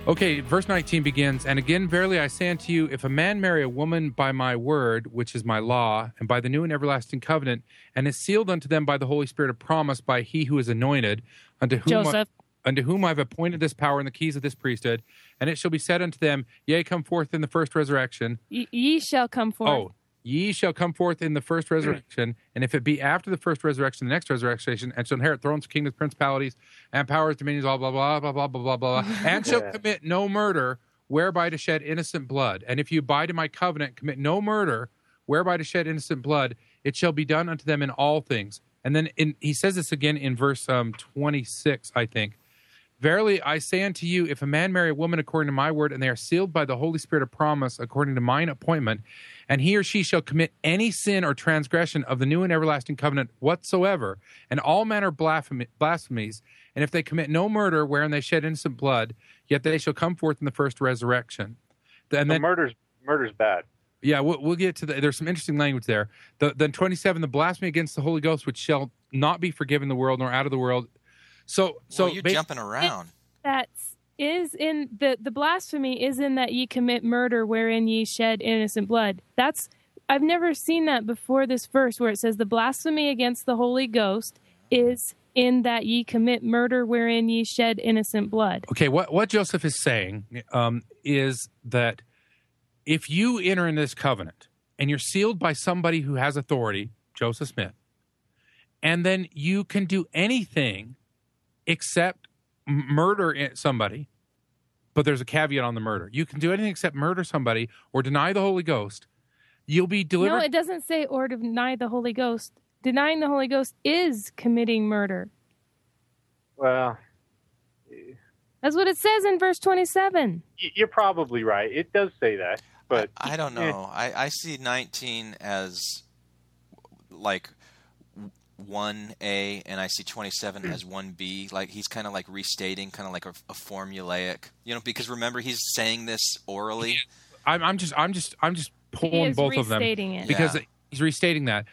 Okay, verse 19 begins, "And again, verily I say unto you, if a man marry a woman by my word, which is my law, and by the new and everlasting covenant, and is sealed unto them by the Holy Spirit of promise by he who is anointed, unto whom I've appointed this power and the keys of this priesthood, and it shall be said unto them, Yea, come forth in the first resurrection." Ye shall come forth. Oh, ye shall come forth in the first resurrection, and if it be after the first resurrection, the next resurrection, and shall inherit thrones, kingdoms, principalities, and powers, dominions, blah, blah, blah, blah, blah, blah, blah, blah, and shall commit no murder, whereby to shed innocent blood. And if you abide in my covenant, commit no murder, whereby to shed innocent blood, it shall be done unto them in all things. And then he says this again in verse 26, I think. "Verily I say unto you, if a man marry a woman according to my word, and they are sealed by the Holy Spirit of promise according to mine appointment, and he or she shall commit any sin or transgression of the new and everlasting covenant whatsoever, and all manner of blasphemies, and if they commit no murder wherein they shed innocent blood, yet they shall come forth in the first resurrection." And then murder's bad. Yeah, we'll get to there's some interesting language there. Then 27, "The blasphemy against the Holy Ghost, which shall not be forgiven in the world nor out of the world." So you're jumping around. That is in the blasphemy is in that ye commit murder wherein ye shed innocent blood. I've never seen that before this verse where it says the blasphemy against the Holy Ghost is in that ye commit murder wherein ye shed innocent blood. Okay, what Joseph is saying is that if you enter in this covenant and you're sealed by somebody who has authority, Joseph Smith, and then you can do anything except murder somebody, but there's a caveat on the murder. You can do anything except murder somebody or deny the Holy Ghost. You'll be delivered. No, it doesn't say or deny the Holy Ghost. Denying the Holy Ghost is committing murder. Well, that's what it says in verse 27. You're probably right. It does say that, but I don't know. I see 19 as like 1A, and I see 27 as 1B. Like he's kind of like restating, kind of like a formulaic, because remember he's saying this orally. I'm just pulling both of them because he's restating that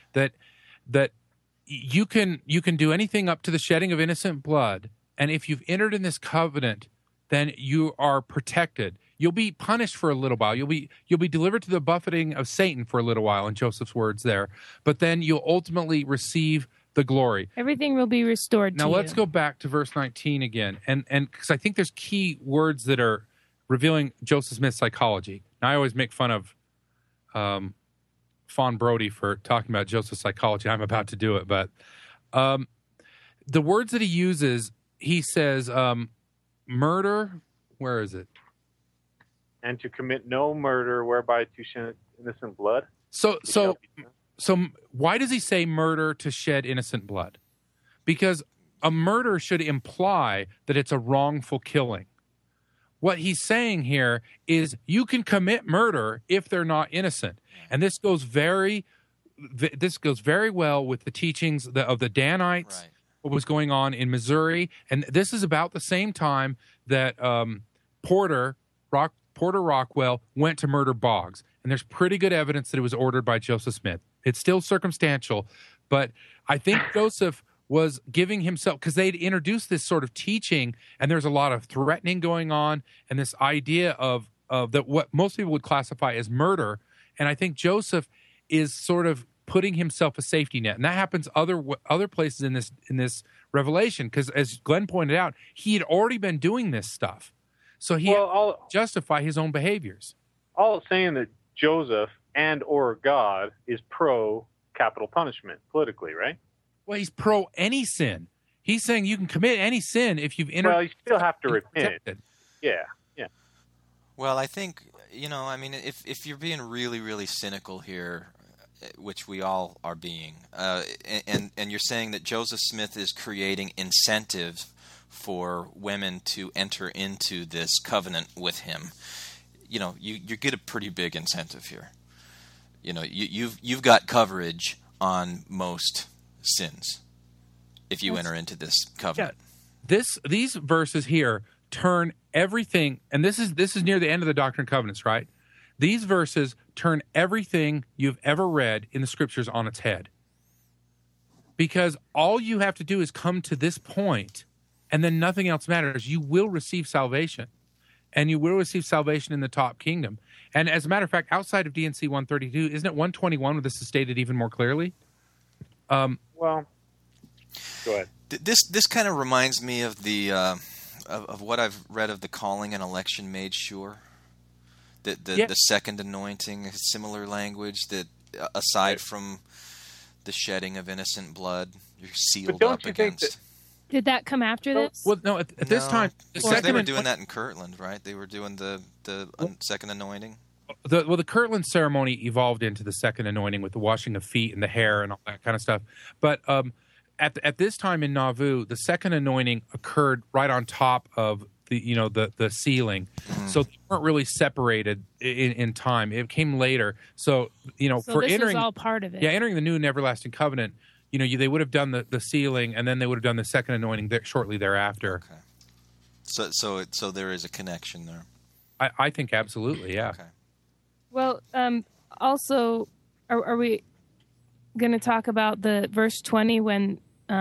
you can do anything up to the shedding of innocent blood, and if you've entered in this covenant, then you are protected. You'll be punished for a little while. You'll be delivered to the buffeting of Satan for a little while, in Joseph's words there. But then you'll ultimately receive the glory. Everything will be restored to you. Now let's go back to verse 19 again, and because I think there's key words that are revealing Joseph Smith's psychology. Now I always make fun of Fawn Brody for talking about Joseph's psychology. I'm about to do it, but the words that he uses, he says murder. Where is it? And to commit no murder whereby to shed innocent blood. So why does he say murder to shed innocent blood? Because a murder should imply that it's a wrongful killing. What he's saying here is you can commit murder if they're not innocent. And this goes very well with the teachings of the Danites, right. What was going on in Missouri. And this is about the same time that Porter Rockwell went to murder Boggs. And there's pretty good evidence that it was ordered by Joseph Smith. It's still circumstantial, but I think Joseph was giving himself, because they'd introduced this sort of teaching, and there's a lot of threatening going on, and this idea of that what most people would classify as murder. And I think Joseph is sort of putting himself a safety net, and that happens other places in this revelation, because as Glenn pointed out, he had already been doing this stuff, so he had to justify his own behaviors. All saying that Joseph and or God is pro capital punishment politically, right? Well, he's pro any sin. He's saying you can commit any sin if you've entered. Well, you still have to repent. Yeah. Well, I think, if you're being really, really cynical here, which we all are being, and you're saying that Joseph Smith is creating incentive for women to enter into this covenant with him, you get a pretty big incentive here. You've got coverage on most sins if you enter into this covenant. Yeah. These verses here turn everything, and this is near the end of the Doctrine and Covenants, right? These verses turn everything you've ever read in the Scriptures on its head. Because all you have to do is come to this point, and then nothing else matters. You will receive salvation. and you will receive salvation in the top kingdom. And as a matter of fact, outside of DNC 132, isn't it 121 where this is stated even more clearly? Well, go ahead. This kind of reminds me of the of what I've read of the calling and election made sure. The second anointing, similar language that aside from the shedding of innocent blood, you're sealed up against. Did that come after this? Well, no. At this time, they were doing that in Kirtland, right? They were doing the second anointing. The Kirtland ceremony evolved into the second anointing with the washing of feet and the hair and all that kind of stuff. But at this time in Nauvoo, the second anointing occurred right on top of the sealing, so they weren't really separated in time. It came later. So for this entering, was all part of it. Yeah, entering the new and everlasting covenant, they would have done the sealing, and then they would have done the second anointing shortly thereafter. Okay. So there is a connection there. I think absolutely, yeah. Okay. Well, also, are we going to talk about the verse 20 when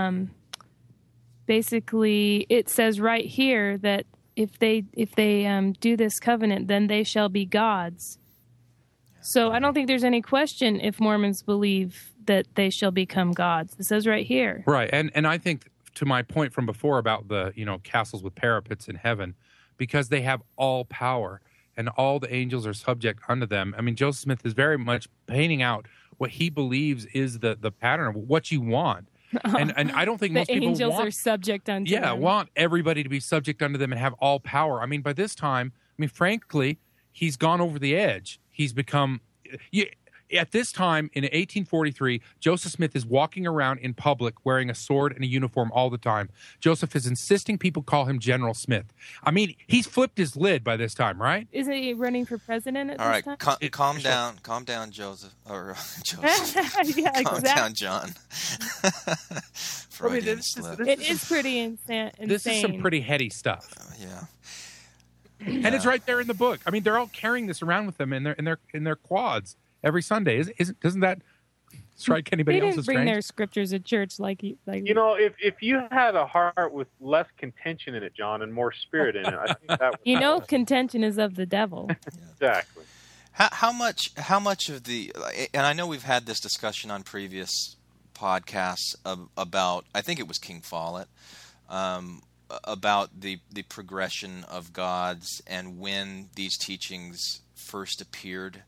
basically it says right here that if they do this covenant, then they shall be gods. So I don't think there's any question if Mormons believe that they shall become gods. It says right here. Right, and I think to my point from before about the castles with parapets in heaven, because they have all power and all the angels are subject unto them. I mean, Joseph Smith is very much painting out what he believes is the pattern of what you want. And I don't think most people want... The angels are subject unto them. Yeah, want everybody to be subject unto them and have all power. I mean, by this time, frankly, he's gone over the edge. He's become... At this time, in 1843, Joseph Smith is walking around in public wearing a sword and a uniform all the time. Joseph is insisting people call him General Smith. I mean, he's flipped his lid by this time, right? Isn't he running for president at all this right, time? Calm down, Joseph. Or Joseph. Yeah, calm down, John. Freudian slip. It is pretty insane. This is some pretty heady stuff. Yeah. And it's right there in the book. I mean, they're all carrying this around with them in their quads every Sunday. Doesn't that strike anybody else as strange? They didn't bring their scriptures to church like if you had a heart with less contention in it, John, and more spirit in it, I think that would contention is of the devil. Exactly. How much of the, and I know we've had this discussion on previous podcasts about, I think it was King Follett, about the progression of gods and when these teachings first appeared.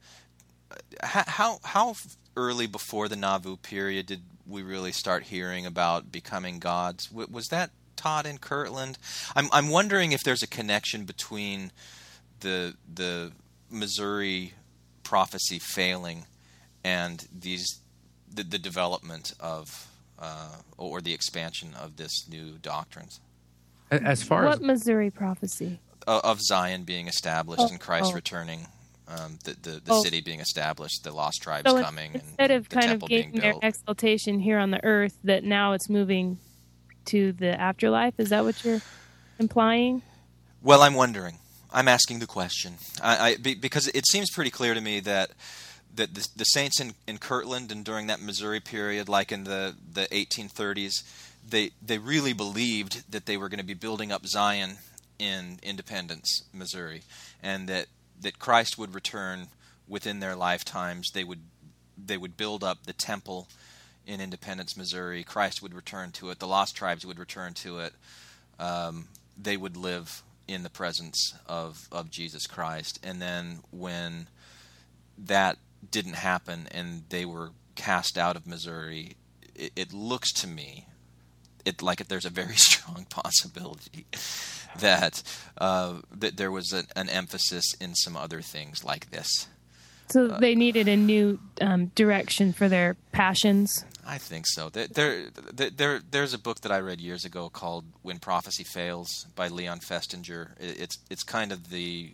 How early before the Nauvoo period did we really start hearing about becoming gods? Was that taught in Kirtland? I'm wondering if there's a connection between the Missouri prophecy failing and the development of or the expansion of this new doctrines. As far what as Missouri prophecy of Zion being established and Christ returning. The city being established, the lost tribes coming, instead and of the kind temple of gaining being their built. exaltation here on the earth, that now it's moving to the afterlife. Is that what you're implying? Well, I'm wondering. I'm asking the question because it seems pretty clear to me that the saints in Kirtland and during that Missouri period, like in the 1830s, they really believed that they were going to be building up Zion in Independence, Missouri, and that Christ would return within their lifetimes. They would build up the temple in Independence, Missouri. Christ would return to it. The lost tribes would return to it. They would live in the presence of Jesus Christ. And then when that didn't happen and they were cast out of Missouri, it looks to me like there's a very strong possibility that there was an emphasis in some other things like this. So they needed a new direction for their passions. I think so. There's a book that I read years ago called "When Prophecy Fails" by Leon Festinger. It's kind of the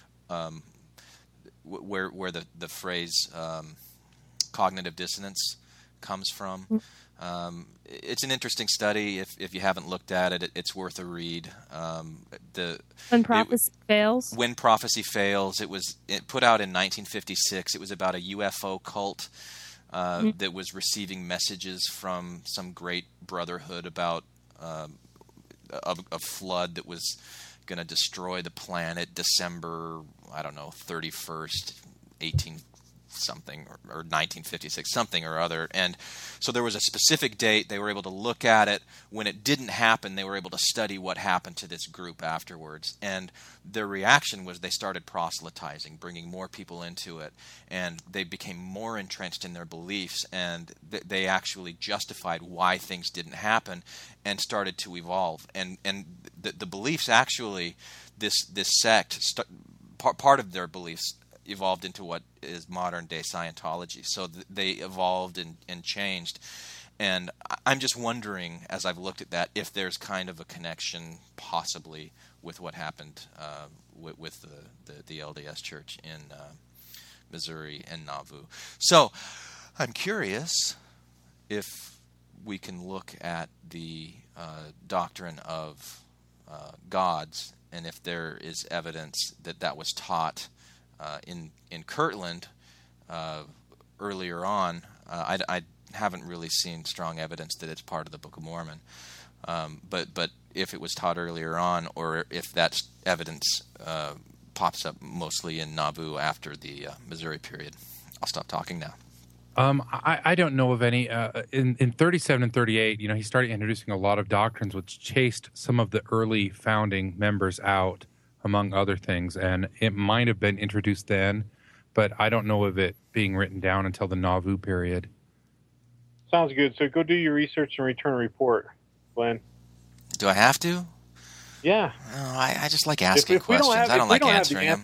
where the phrase cognitive dissonance comes from. It's an interesting study. If you haven't looked at it, it's worth a read. When Prophecy Fails? When Prophecy Fails. It put out in 1956. It was about a UFO cult that was receiving messages from some great brotherhood about a flood that was going to destroy the planet December, I don't know, 31st, 18-something, or 1956, something or other. And so there was a specific date. They were able to look at it. When it didn't happen, they were able to study what happened to this group afterwards. And their reaction was they started proselytizing, bringing more people into it. And they became more entrenched in their beliefs. And they actually justified why things didn't happen and started to evolve. And the beliefs actually, this sect, part of their beliefs evolved into what is modern day Scientology. So they evolved and changed. And I'm just wondering, as I've looked at that, if there's kind of a connection possibly with what happened with the LDS Church in Missouri and Nauvoo. So I'm curious if we can look at the doctrine of gods, and if there is evidence that was taught in Kirtland earlier on. I haven't really seen strong evidence that it's part of the Book of Mormon, but if it was taught earlier on, or if that evidence pops up mostly in Nauvoo after the Missouri period. I'll stop talking now. I don't know of any. In 37 and 38, he started introducing a lot of doctrines which chased some of the early founding members out, among other things. And it might have been introduced then, but I don't know of it being written down until the Nauvoo period. Sounds good. So go do your research and return a report, Glenn. Do I have to? Yeah. Oh, I just like asking questions. I don't like answering them.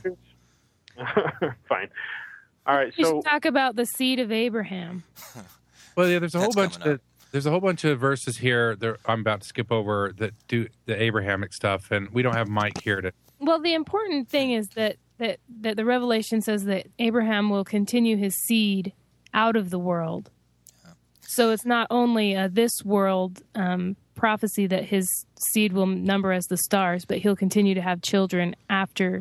Fine. All right. You So should talk about the seed of Abraham. Well, yeah, there's a whole That's bunch of there's a whole bunch of verses here that I'm about to skip over that do the Abrahamic stuff, and we don't have Mike here to. Well, the important thing is that the Revelation says that Abraham will continue his seed out of the world. So it's not only this world prophecy that his seed will number as the stars, but he'll continue to have children after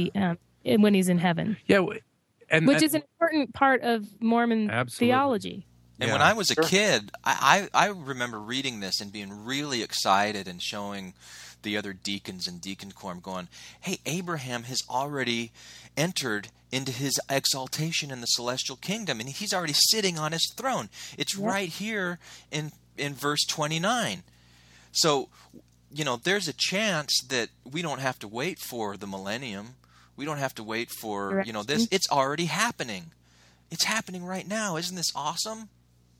when he's in heaven. Yeah, which is an important part of Mormon theology. And when I was a kid, I remember reading this and being really excited and showing the other deacons and deacon quorum going, hey, Abraham has already entered into his exaltation in the celestial kingdom, and he's already sitting on his throne. It's right here in verse 29. So, there's a chance that we don't have to wait for the millennium. We don't have to wait for, this. It's already happening. It's happening right now. Isn't this awesome?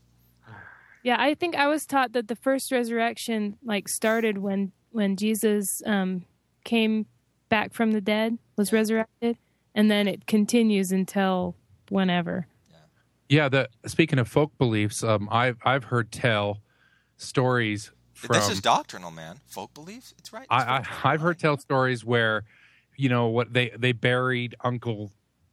Yeah, I think I was taught that the first resurrection started when Jesus came back from the dead, was resurrected, and then it continues until whenever. Yeah, speaking of folk beliefs, I've heard tell stories from... This is doctrinal, man. Folk beliefs? It's right. I've heard tell stories where, what they buried Uncle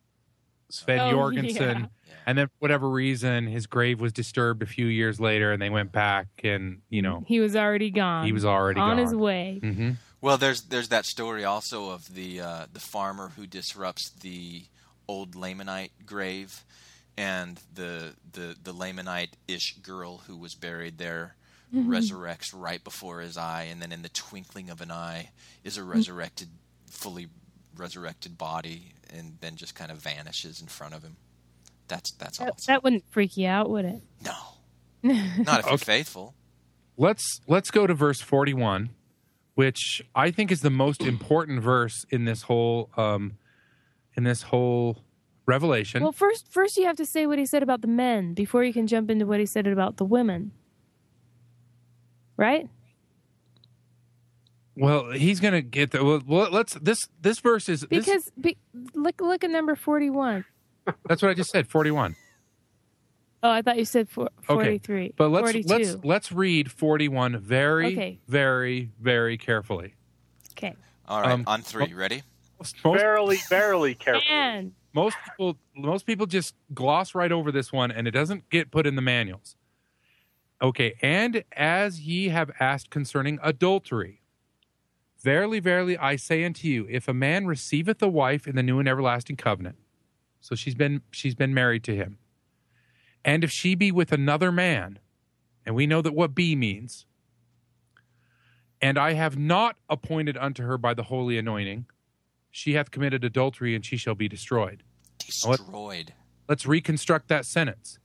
Sven Jorgensen, and then for whatever reason, his grave was disturbed a few years later, and they went back, and he was already gone. He was already on gone. his way. Mm-hmm. Well, there's that story also of the farmer who disrupts the old Lamanite grave, and the Lamanite-ish girl who was buried there resurrects right before his eye, and then in the twinkling of an eye is a resurrected, fully resurrected body, and then just kind of vanishes in front of him. That's awesome. That wouldn't freak you out, would it? No, not if you're faithful. Let's go to verse 41, which I think is the most important verse in this whole revelation. Well, first you have to say what he said about the men before you can jump into what he said about the women. Right? Well, he's going to get the. Well, let's. This verse is because look at number 41. That's what I just said. 41. Oh, I thought you said 43. Okay. But let's read 41 very, very, very carefully. Okay. All right. On three. Ready? Verily carefully. Man. Most people just gloss right over this one, and it doesn't get put in the manuals. Okay. And as ye have asked concerning adultery. Verily, verily, I say unto you, if a man receiveth a wife in the new and everlasting covenant, so she's been married to him, and if she be with another man, and we know that what be means, and I have not appointed unto her by the holy anointing, she hath committed adultery, and she shall be destroyed. Destroyed. Let's reconstruct that sentence.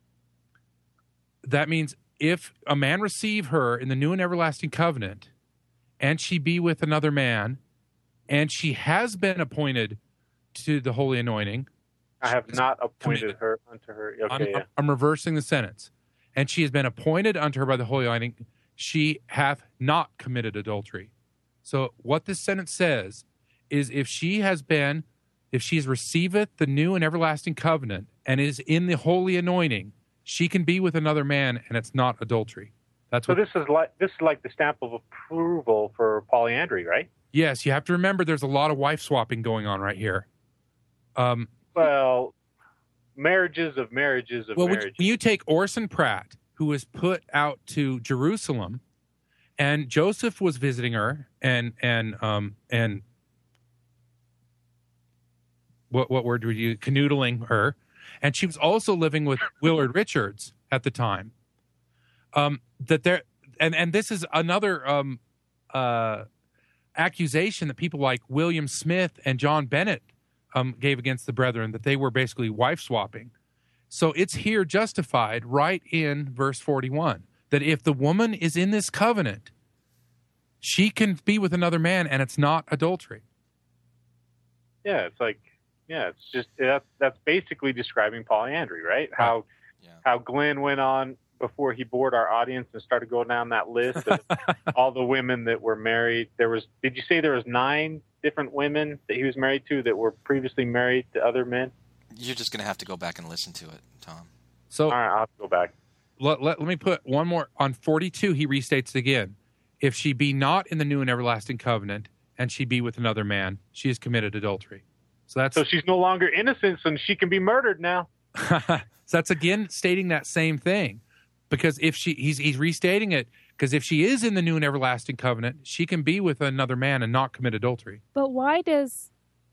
That means if a man receive her in the new and everlasting covenant, and she be with another man, and she has been appointed to the holy anointing. I have not appointed her unto her. Okay, I'm reversing the sentence. And she has been appointed unto her by the holy anointing. She hath not committed adultery. So what this sentence says is if she receiveth the new and everlasting covenant and is in the holy anointing, she can be with another man, and it's not adultery. That's so what. This is like the stamp of approval for polyandry, right? Yes, you have to remember there's a lot of wife swapping going on right here. Well, marriages of marriages. When you take Orson Pratt, who was put out to Jerusalem, and Joseph was visiting her, and what word would you canoodling her, and she was also living with Willard Richards at the time. And this is another accusation that people like William Smith and John Bennett gave against the brethren, that they were basically wife swapping. So it's here justified right in verse 41 that if the woman is in this covenant, she can be with another man, and it's not adultery. Yeah, it's just that's basically describing polyandry, right? How Glenn went on before he bored our audience and started going down that list of all the women that were married. Did you say there was 9 different women that he was married to that were previously married to other men? You're just going to have to go back and listen to it, Tom. So all right, I'll have to go back. Let me put one more. On 42, he restates it again. If she be not in the new and everlasting covenant, and she be with another man, she has committed adultery. So she's no longer innocent, and she can be murdered now. So that's again stating that same thing. Because if he's restating it, because if she is in the new and everlasting covenant, she can be with another man and not commit adultery. But why does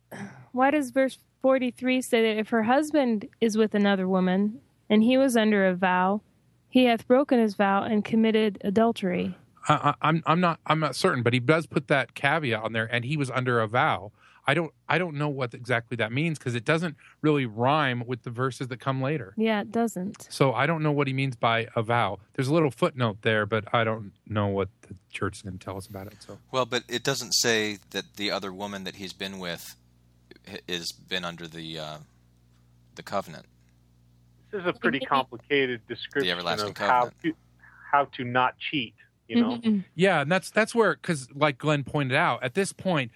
verse 43 say that if her husband is with another woman and he was under a vow, he hath broken his vow and committed adultery? I'm not certain, but he does put that caveat on there, and he was under a vow. I don't know what exactly that means, because it doesn't really rhyme with the verses that come later. Yeah, it doesn't. So I don't know what he means by a vow. There's a little footnote there, but I don't know what the church is going to tell us about it. So well, but it doesn't say that the other woman that he's been with is been under the covenant. This is a pretty complicated description the everlasting of covenant. how to not cheat. You know. Mm-hmm. Yeah, and that's where, because like Glenn pointed out, at this point,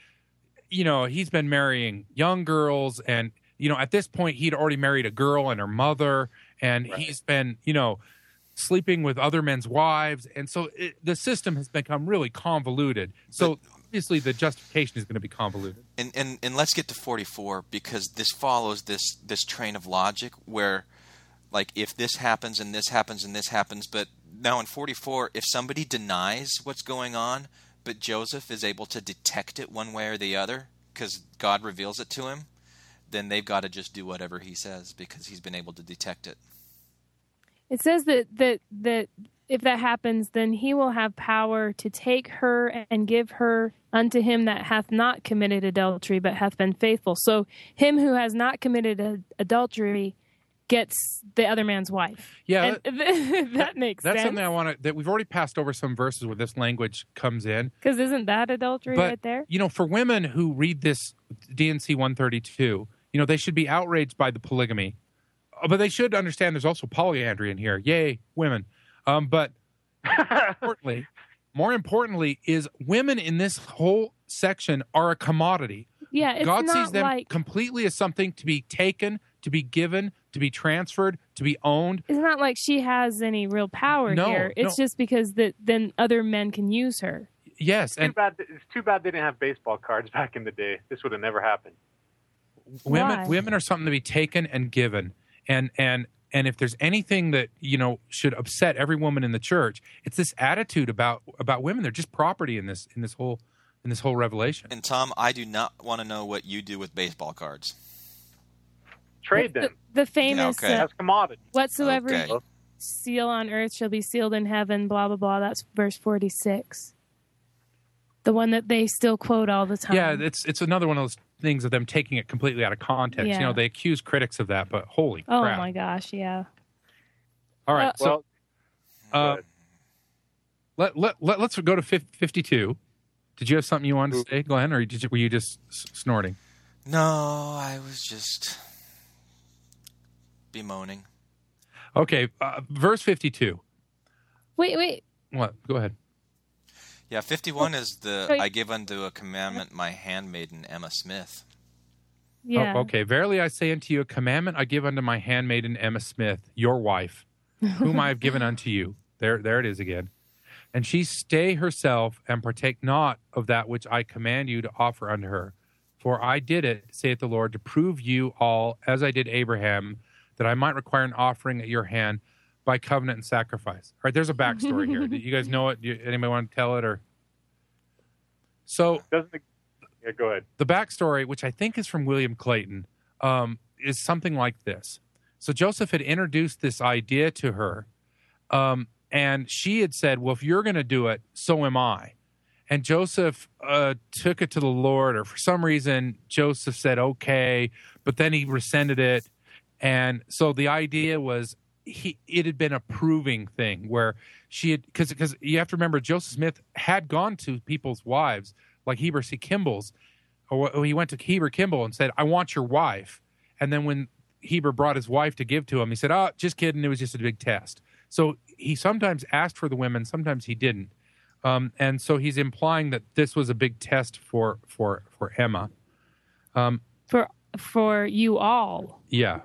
he's been marrying young girls, and at this point he'd already married a girl and her mother, and he's been sleeping with other men's wives, and so the system has become really convoluted. So obviously the justification is going to be convoluted. And let's get to 44, because this follows this train of logic where, like, if this happens and this happens and this happens, but now in 44, if somebody denies what's going on, but Joseph is able to detect it one way or the other because God reveals it to him, then they've got to just do whatever he says because he's been able to detect it. It says that if that happens, then he will have power to take her and give her unto him that hath not committed adultery but hath been faithful. So him who has not committed adultery gets the other man's wife. Yeah, that makes sense. That's something I want to. That we've already passed over some verses where this language comes in. Because isn't that adultery right there? For women who read this D&C 132, they should be outraged by the polygamy, but they should understand there's also polyandry in here. Yay, women! But more importantly, is women in this whole section are a commodity. Yeah, it's God not sees them completely as something to be taken, to be given, to be transferred, to be owned. It's not like she has any real power here. It's just because then other men can use her. Yes. It's too bad they didn't have baseball cards back in the day. This would have never happened. Women are something to be taken and given. And if there's anything that, should upset every woman in the church, it's this attitude about women. They're just property in this whole revelation. And Tom, I do not want to know what you do with baseball cards. Trade them. The famous as commodity. Whatsoever seal on earth shall be sealed in heaven, blah, blah, blah. That's verse 46. The one that they still quote all the time. Yeah, it's another one of those things of them taking it completely out of context. Yeah. You know, they accuse critics of that, but holy Oh crap. my gosh, yeah. All right, so well, let's go to 52. Did you have something you wanted to say, Glenn, or were you just snorting? No, I was just bemoaning. Okay, verse 52. Wait. What? Go ahead. Yeah, 51 is the I give unto a commandment my handmaiden Emma Smith. Yeah. Oh, okay. Verily I say unto you, a commandment I give unto my handmaiden Emma Smith, your wife, whom I have given unto you. There it is again. And she stay herself and partake not of that which I command you to offer unto her. For I did it, saith the Lord, to prove you all, as I did Abraham, that I might require an offering at your hand by covenant and sacrifice. All right, there's a backstory here. Do you guys know it? Anybody want to tell it? Or so? Yeah, go ahead. The backstory, which I think is from William Clayton, is something like this. So Joseph had introduced this idea to her, and she had said, well, if you're going to do it, so am I. And Joseph took it to the Lord, or for some reason, Joseph said, okay, but then he rescinded it. And so the idea was it had been a proving thing where she had, because you have to remember, Joseph Smith had gone to people's wives, like Heber C. Kimball's, or he went to Heber Kimball and said, I want your wife. And then when Heber brought his wife to give to him, he said, oh, just kidding, it was just a big test. So he sometimes asked for the women, sometimes he didn't. And so he's implying that this was a big test for Emma. For you all. Yeah.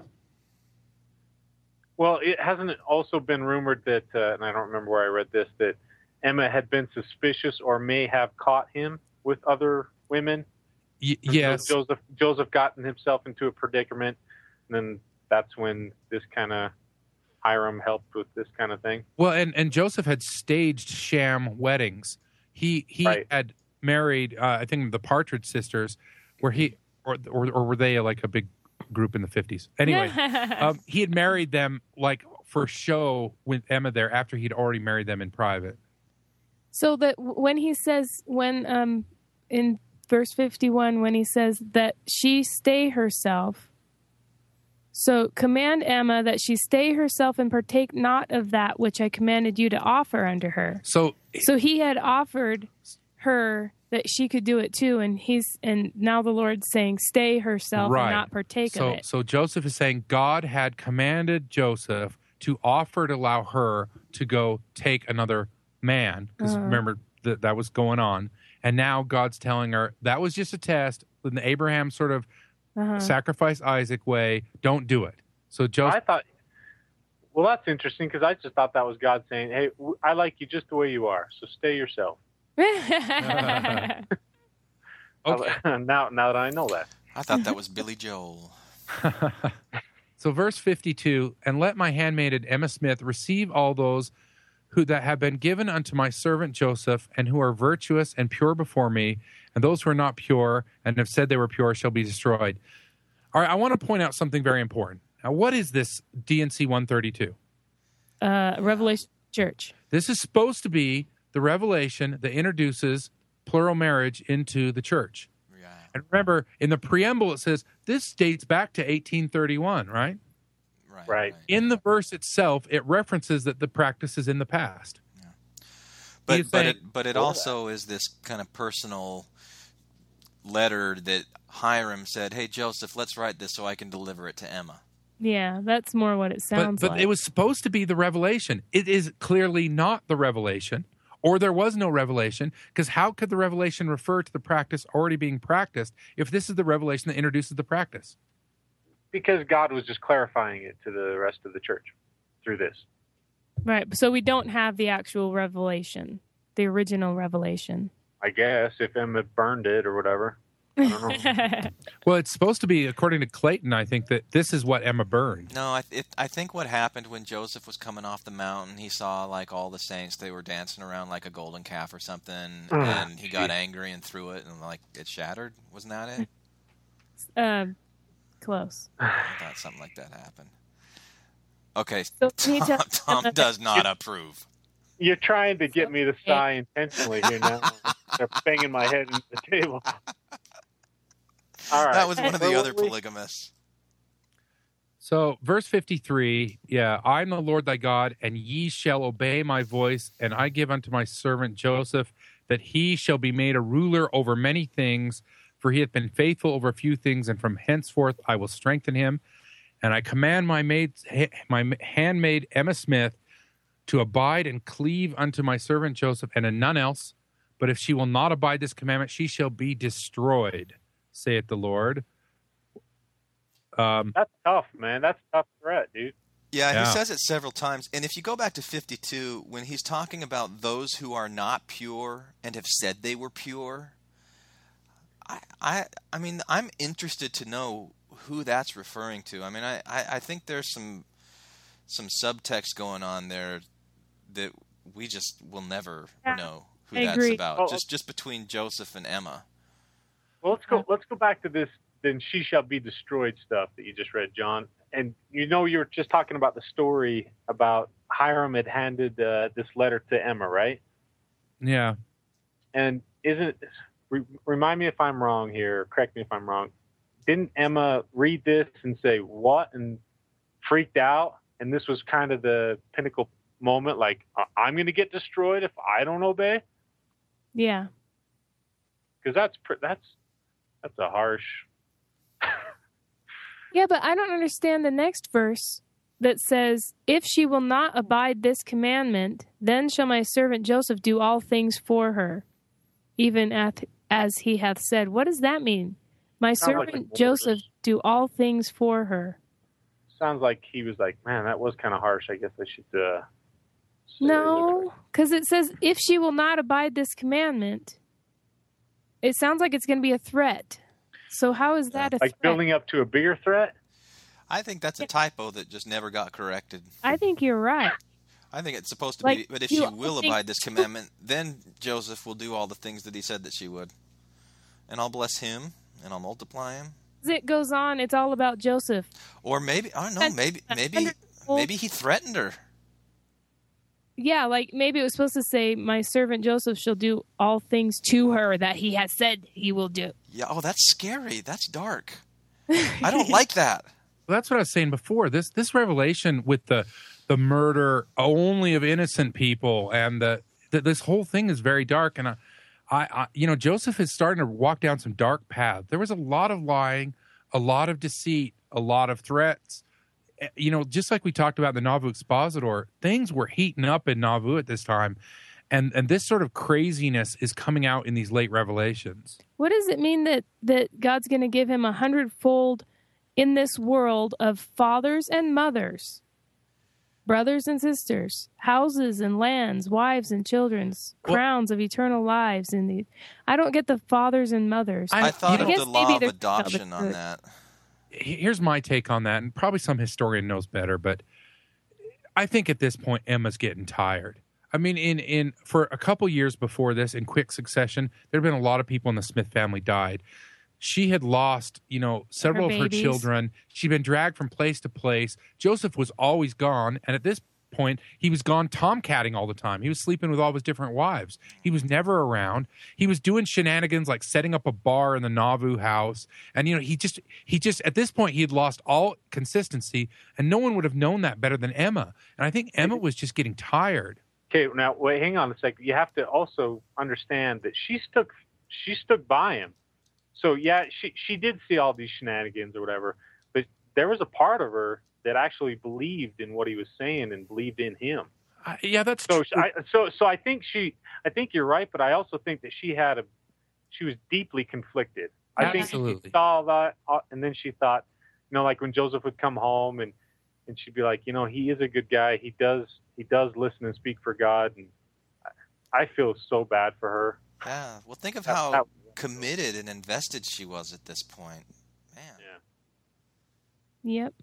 Well, it hasn't also been rumored that, and I don't remember where I read this, that Emma had been suspicious or may have caught him with other women. Yes. So Joseph gotten himself into a predicament, and then that's when this kind of Hiram helped with this kind of thing. Well, and Joseph had staged sham weddings. He Right. had married, I think, the Partridge Sisters, where or were they like a big group in the 50s? Anyway, he had married them like for show with Emma there after he'd already married them in private. So that when he says, in verse 51, when he says that she stay herself, so command Emma that she stay herself and partake not of that which I commanded you to offer unto her. So he had offered her that she could do it too, and now the Lord's saying stay herself and not partake of it. So Joseph is saying God had commanded Joseph to offer to allow her to go take another man, because remember that was going on, and now God's telling her that was just a test. In the Abraham sort of sacrifice Isaac way, don't do it. So Joseph, I thought, well, that's interesting, because I just thought that was God saying, hey, I like you just the way you are, so stay yourself. okay. Now that I know that. I thought that was Billy Joel. So verse 52, and let my handmaiden Emma Smith receive all those who that have been given unto my servant Joseph, and who are virtuous and pure before me, and those who are not pure and have said they were pure shall be destroyed. All right, I want to point out something very important. Now, what is this D&C 132? Revelation Church. This is supposed to be the revelation that introduces plural marriage into the church. Yeah. And remember, in the preamble, it says this dates back to 1831, right? Right. In the verse itself, it references that the practice is in the past. Yeah. But it also is this kind of personal letter that Hiram said, hey, Joseph, let's write this so I can deliver it to Emma. Yeah, that's more what it sounds like. But it was supposed to be the revelation. It is clearly not the revelation, or there was no revelation, because how could the revelation refer to the practice already being practiced if this is the revelation that introduces the practice? Because God was just clarifying it to the rest of the church through this. Right, so we don't have the actual revelation, the original revelation. I guess, if Emma burned it or whatever. I don't know. Well, it's supposed to be, according to Clayton, I think, that this is what Emma burned. No, I think what happened when Joseph was coming off the mountain, he saw like all the saints, they were dancing around like a golden calf or something, and he got angry and threw it, and like it shattered. Wasn't that it? Close. I thought something like that happened. Okay, So Tom does not approve. You're trying to get me to sigh intentionally here now. start banging my head into the table. All right. That was one of the other polygamists. So, verse 53, I am the Lord thy God, and ye shall obey my voice, and I give unto my servant Joseph that he shall be made a ruler over many things, for he hath been faithful over a few things, and from henceforth I will strengthen him. And I command my handmaid Emma Smith to abide and cleave unto my servant Joseph, and to none else. But if she will not abide this commandment, she shall be destroyed, saith the Lord. That's tough, man. That's a tough threat, dude. Yeah, he says it several times. And if you go back to 52, when he's talking about those who are not pure and have said they were pure, I mean, I'm interested to know who that's referring to. I mean, I think there's some subtext going on there that we just will never know who that's about. Just between Joseph and Emma. Well, let's go back to this. Then she shall be destroyed stuff that you just read, John. And you were just talking about the story about Hiram had handed this letter to Emma, right? Yeah. And remind me if I'm wrong here, correct me if I'm wrong. Didn't Emma read this and say, what? And freaked out? And this was kind of the pinnacle moment, like, I'm going to get destroyed if I don't obey? Yeah. Because that's a harsh... Yeah, but I don't understand the next verse that says, if she will not abide this commandment, then shall my servant Joseph do all things for her, even as he hath said. What does that mean? My servant Joseph do all things for her. Sounds like he was like, man, that was kind of harsh. I guess I should... No, because it says, if she will not abide this commandment, it sounds like it's going to be a threat. So how is that a threat? Like building up to a bigger threat? I think that's a typo that just never got corrected. I think you're right. I think it's supposed to be, but if she will abide this commandment, then Joseph will do all the things that he said that she would. And I'll bless him, and I'll multiply him. As it goes on, it's all about Joseph. Or maybe, I don't know, maybe he threatened her. Yeah, like maybe it was supposed to say, my servant Joseph shall do all things to her that he has said he will do. Yeah, that's scary. That's dark. I don't like that. Well, that's what I was saying before. This revelation with the murder only of innocent people, and this whole thing is very dark. And I Joseph is starting to walk down some dark paths. There was a lot of lying, a lot of deceit, a lot of threats. Just like we talked about in the Nauvoo Expositor, things were heating up in Nauvoo at this time. And this sort of craziness is coming out in these late revelations. What does it mean that God's going to give him 100-fold in this world of fathers and mothers, brothers and sisters, houses and lands, wives and children, crowns of eternal lives? I don't get the fathers and mothers. I thought of the law of adoption on that. Here's my take on that, and probably some historian knows better, but I think at this point Emma's getting tired. I mean, for a couple years before this, in quick succession, there had been a lot of people in the Smith family died. She had lost, several of her children. She'd been dragged from place to place. Joseph was always gone, and at this point, he was gone tomcatting all the time. He was sleeping with all of his different wives. He was never around. He was doing shenanigans like setting up a bar in the Nauvoo house. And, he just at this point, he had lost all consistency, and no one would have known that better than Emma. And I think Emma was just getting tired. Okay, now, wait, hang on a second. You have to also understand that she stood by him. So, yeah, she did see all these shenanigans or whatever, but there was a part of her that actually believed in what he was saying and believed in him. Yeah, that's true. So I think you're right, but I also think that she was deeply conflicted. Absolutely. I think she saw that, and then she thought, like when Joseph would come home and she'd be like, he is a good guy. He does listen and speak for God, and I feel so bad for her. Yeah. Well, think of how committed and invested she was at this point. Man. Yeah. Yep.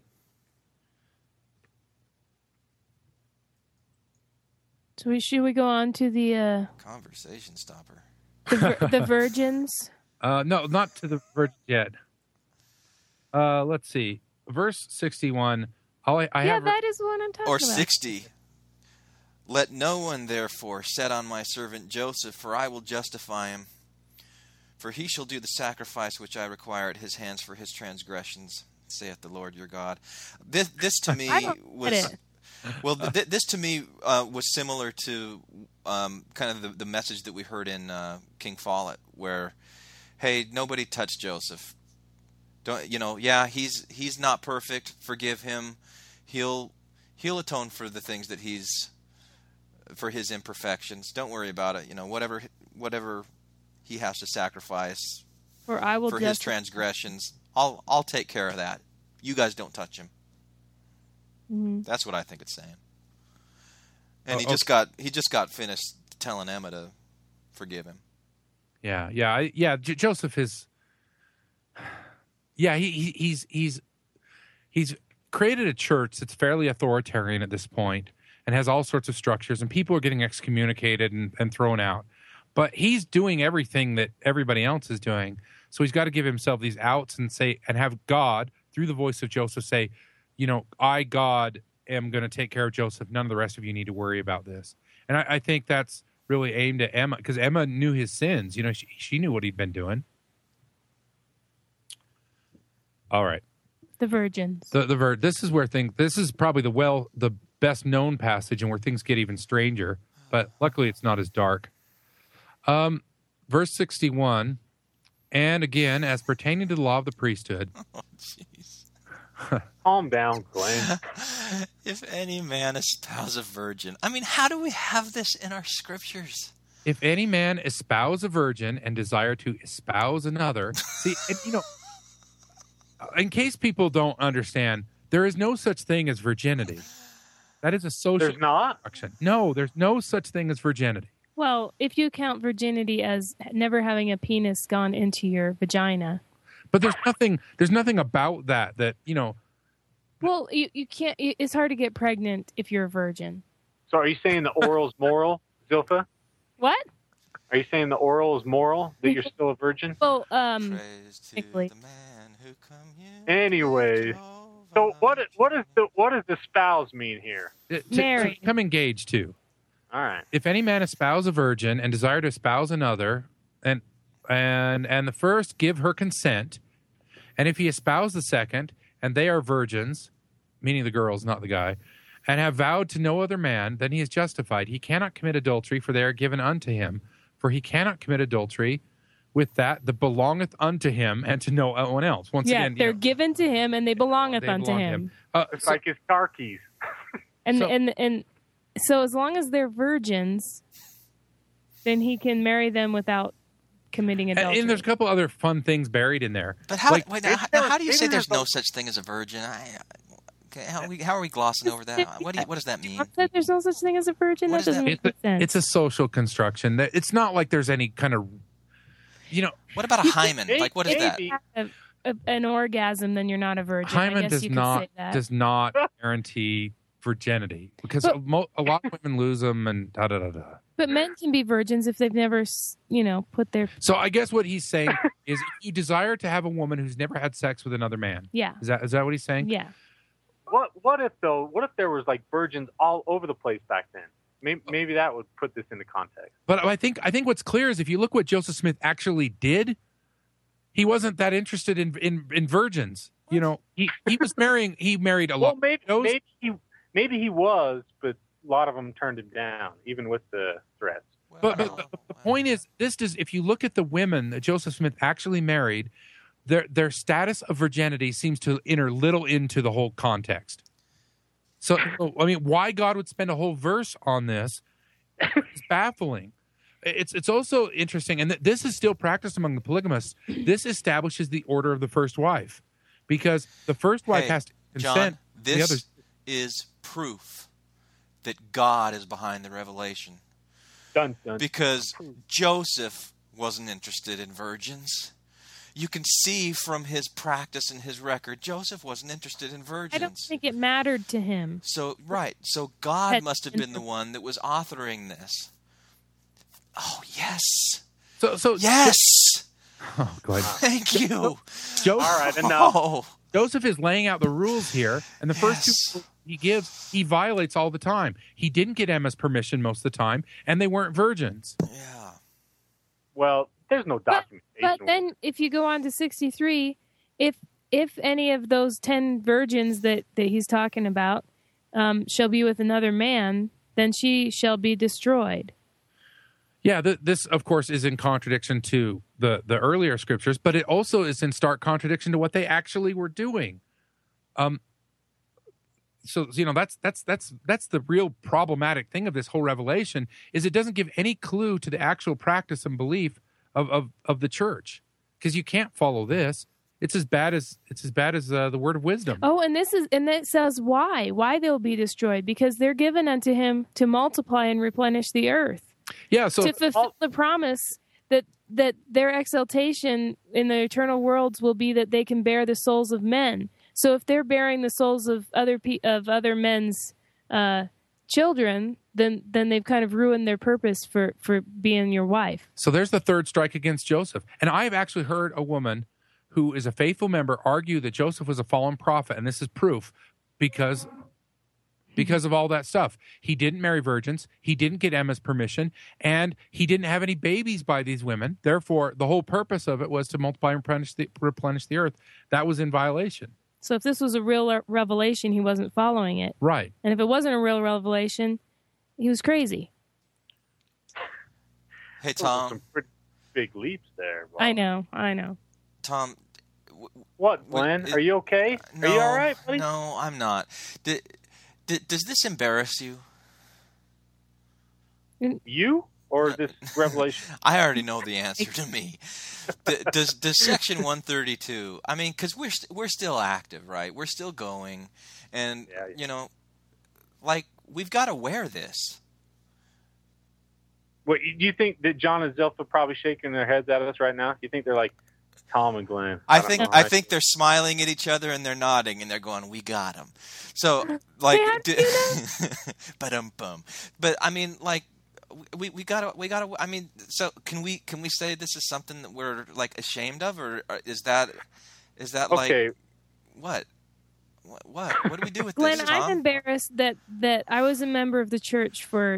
So should we go on to the conversation stopper? The virgins? No, not to the virgins yet. Let's see. Verse 61. That is what I'm talking about. Or 60. Let no one therefore set on my servant Joseph, for I will justify him. For he shall do the sacrifice which I require at his hands for his transgressions, saith the Lord your God. This to me was... Well, this to me was similar to kind of the message that we heard in King Follett, where, hey, nobody touch Joseph. Don't he's not perfect. Forgive him. He'll atone for the things that for his imperfections. Don't worry about it. Whatever he has to sacrifice for his transgressions, I'll take care of that. You guys don't touch him. Mm-hmm. That's what I think it's saying. And he just got finished telling Emma to forgive him. Yeah. Joseph is. Yeah, he's created a church that's fairly authoritarian at this point and has all sorts of structures, and people are getting excommunicated and thrown out. But he's doing everything that everybody else is doing, so he's got to give himself these outs and have God through the voice of Joseph say, I, God, am going to take care of Joseph. None of the rest of you need to worry about this. And I think that's really aimed at Emma, because Emma knew his sins. She knew what he'd been doing. All right. The virgins. This is where this is probably the best known passage and where things get even stranger, but luckily it's not as dark. Verse 61, and again, as pertaining to the law of the priesthood. Oh, jeez. Calm down, Glenn. If any man espouse a virgin. I mean, how do we have this in our scriptures? If any man espouse a virgin and desire to espouse another. See, in case people don't understand, there is no such thing as virginity. That is a social There's not? construction. No, there's no such thing as virginity. Well, if you count virginity as never having a penis gone into your vagina. But there's nothing about that. Well, you can't. It's hard to get pregnant if you're a virgin. So are you saying the oral is moral, Zilpha? What? Are you saying the oral is moral, that you're still a virgin? Well, Praise to the man who anyways, so what does the spouse mean here? Married. To become engaged to. All right. If any man espouse a virgin and desire to espouse another, and the first give her consent, and if he espouse the second, and they are virgins, meaning the girls, not the guy, and have vowed to no other man, then he is justified. He cannot commit adultery, for they are given unto him. For he cannot commit adultery with that belongeth unto him, and to no one else. Once again, they're given to him, and they belongeth unto him. It's like his car keys. And so as long as they're virgins, then he can marry them without committing adultery. And there's a couple other fun things buried in there. But how do you say there's no such thing as a virgin? How are we glossing over that? What does that mean? There's no such thing as a virgin? That doesn't make sense. It's a social construction. It's not like there's any kind of, What about a hymen? Like, what is that? An orgasm, then you're not a virgin. Hymen does not guarantee virginity, because a lot of women lose them and da-da-da-da. But men can be virgins if they've never, put their... So I guess what he's saying is if you desire to have a woman who's never had sex with another man. Yeah. Is that what he's saying? Yeah. What if there was like virgins all over the place back then? Maybe that would put this into context. But I think what's clear is if you look what Joseph Smith actually did, he wasn't that interested in virgins. He was marrying. He married a lot. Well, maybe he was, but a lot of them turned him down, even with the threats. But the point is, if you look at the women that Joseph Smith actually married, their status of virginity seems to enter little into the whole context. So, I mean, why God would spend a whole verse on this is baffling. It's also interesting, and this is still practiced among the polygamists. This establishes the order of the first wife, because the first wife has to consent. John, this is proof that God is behind the revelation. Dun, dun. Because Joseph wasn't interested in virgins. You can see from his practice and his record, Joseph wasn't interested in virgins. I don't think it mattered to him. So God must have been the one that was authoring this. Oh, yes. So yes. Oh, go ahead. Thank you. All right, enough. Oh. Joseph is laying out the rules here, and the first two rules he gives, he violates all the time. He didn't get Emma's permission most of the time, and they weren't virgins. Yeah. Well, there's no documentation. But then, if you go on to 63, if any of those 10 virgins that he's talking about shall be with another man, then she shall be destroyed. Yeah, this, of course, is in contradiction to the earlier scriptures, but it also is in stark contradiction to what they actually were doing. So, that's the real problematic thing of this whole revelation, is it doesn't give any clue to the actual practice and belief of the church, because you can't follow this. It's as bad as the word of wisdom. Oh, and that says why they'll be destroyed, because they're given unto him to multiply and replenish the earth. Yeah, so to fulfill the promise that their exaltation in the eternal worlds will be that they can bear the souls of men. So if they're bearing the souls of other men's children, then they've kind of ruined their purpose for being your wife. So there's the third strike against Joseph. And I've actually heard a woman who is a faithful member argue that Joseph was a fallen prophet, and this is proof because of all that stuff. He didn't marry virgins, he didn't get Emma's permission, and he didn't have any babies by these women. Therefore, the whole purpose of it was to multiply and replenish the earth. That was in violation. So if this was a real revelation, he wasn't following it. Right. And if it wasn't a real revelation, he was crazy. Hey, Tom. Some pretty big leaps there. Bob. I know. Tom. What, Glenn? Are you okay? No, are you all right, buddy? No, I'm not. Does this embarrass you? You or this revelation? I already know the answer to me. Does Section 132? I mean, because we're still active, right? We're still going, and we've got to wear this. What do you think that John and Zilpha probably shaking their heads at us right now? You think they're like Tom and Glenn? I think they're smiling at each other and they're nodding and they're going, "We got him." So ba-dum-bum. But I mean, we gotta. I mean, so can we say this is something that we're ashamed of, or is that okay? What do we do with Glenn, this, Tom? I'm embarrassed that I was a member of the church for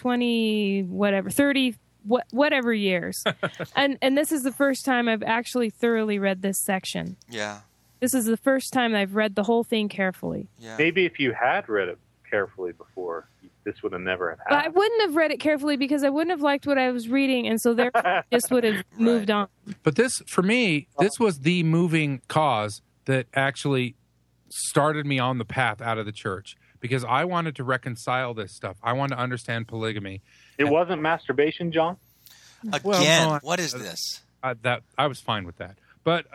30 whatever years, and this is the first time I've actually thoroughly read this section. Yeah. This is the first time I've read the whole thing carefully. Yeah. Maybe if you had read it carefully before, this would have never happened. But I wouldn't have read it carefully because I wouldn't have liked what I was reading, and so therefore this would have moved on. But this, for me, this was the moving cause that actually started me on the path out of the church, because I wanted to reconcile this stuff. I wanted to understand polygamy. It wasn't masturbation, John? Again, what is this? That I was fine with that. But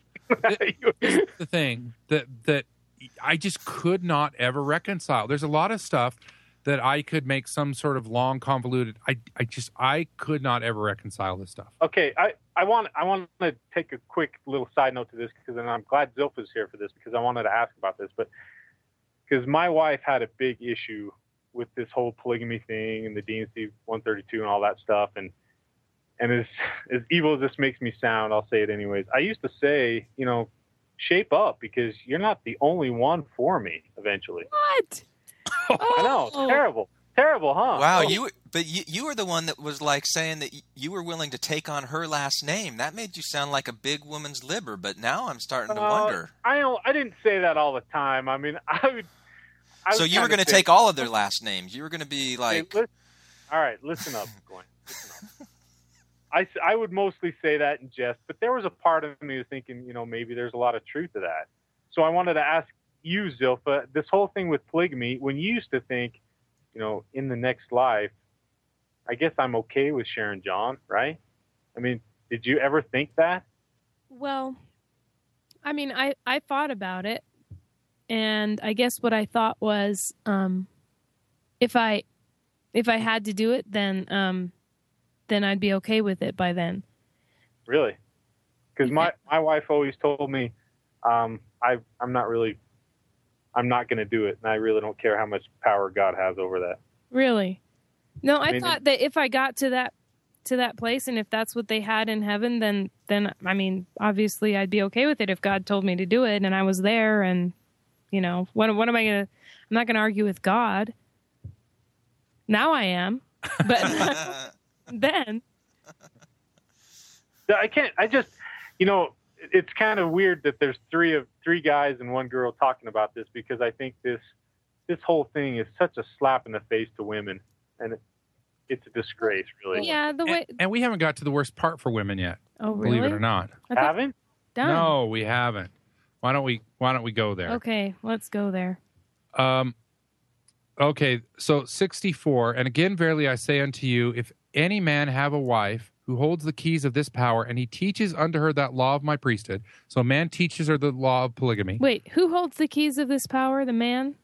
the thing that I just could not ever reconcile. There's a lot of stuff that I could make some sort of long, convoluted. I could not ever reconcile this stuff. Okay, I want to take a quick little side note to this, because then I'm glad Zilpha's here for this, because I wanted to ask about this, but because my wife had a big issue with this whole polygamy thing and the D&C 132 and all that stuff, and as evil as this makes me sound, I'll say it anyways. I used to say, shape up, because you're not the only one for me eventually. What? I know, it's terrible, huh? Wow, you were the one that was saying that you were willing to take on her last name. That made you sound like a big woman's libber, but now I'm starting to wonder. I didn't say that all the time. I mean, So you were going to take all of their last names. You were going to be like... Hey, all right, listen up, Glenn. Listen up. I would mostly say that in jest, but there was a part of me thinking, maybe there's a lot of truth to that. So I wanted to ask you, Zilpha, this whole thing with polygamy, when you used to think, in the next life, I guess I'm okay with sharing John, right? I mean, did you ever think that? Well, I mean, I thought about it, and I guess what I thought was, if I had to do it, then I'd be okay with it by then. Really? Because my wife always told me, I'm not going to do it, and I really don't care how much power God has over that. Really? No, I thought that if I got to to that place, and if that's what they had in heaven, then I mean, obviously I'd be okay with it if God told me to do it and I was there, and what am I gonna? I'm not gonna argue with God. Now I am, but then I can't. I just, it's kind of weird that there's three guys and one girl talking about this, because I think this whole thing is such a slap in the face to women, and it's a disgrace, really. Yeah, and we haven't got to the worst part for women yet. Oh, really? Believe it or not. Haven't? Done. No, we haven't. Why don't we go there? Okay, let's go there. Okay, so 64, and again, verily I say unto you, if any man have a wife who holds the keys of this power, and he teaches unto her that law of my priesthood. So a man teaches her the law of polygamy. Wait, who holds the keys of this power? The man?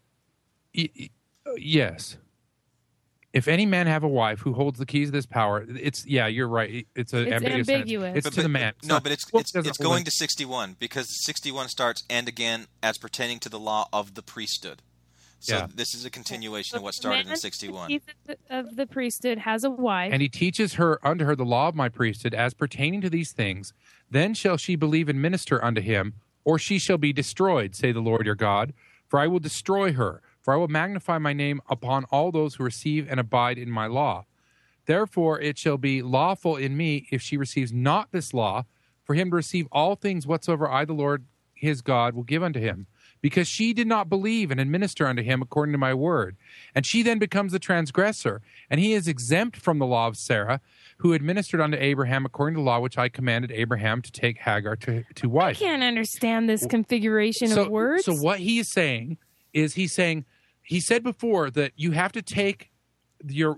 Yes. If any man have a wife who holds the keys of this power, you're right. It's ambiguous. It's to the man. But it's going to 61, because 61 starts, and again, as pertaining to the law of the priesthood. So this is a continuation of what started in 61. Of the priesthood has a wife. And he teaches her unto her the law of my priesthood as pertaining to these things. Then shall she believe and minister unto him, or she shall be destroyed, say the Lord your God. For I will destroy her, for I will magnify my name upon all those who receive and abide in my law. Therefore it shall be lawful in me, if she receives not this law, for him to receive all things whatsoever I, the Lord his God, will give unto him. Because she did not believe and administer unto him according to my word. And she then becomes the transgressor, and he is exempt from the law of Sarah, who administered unto Abraham according to the law which I commanded Abraham to take Hagar to wife. I can't understand this configuration of words. So what he is saying is he said before that you have to take your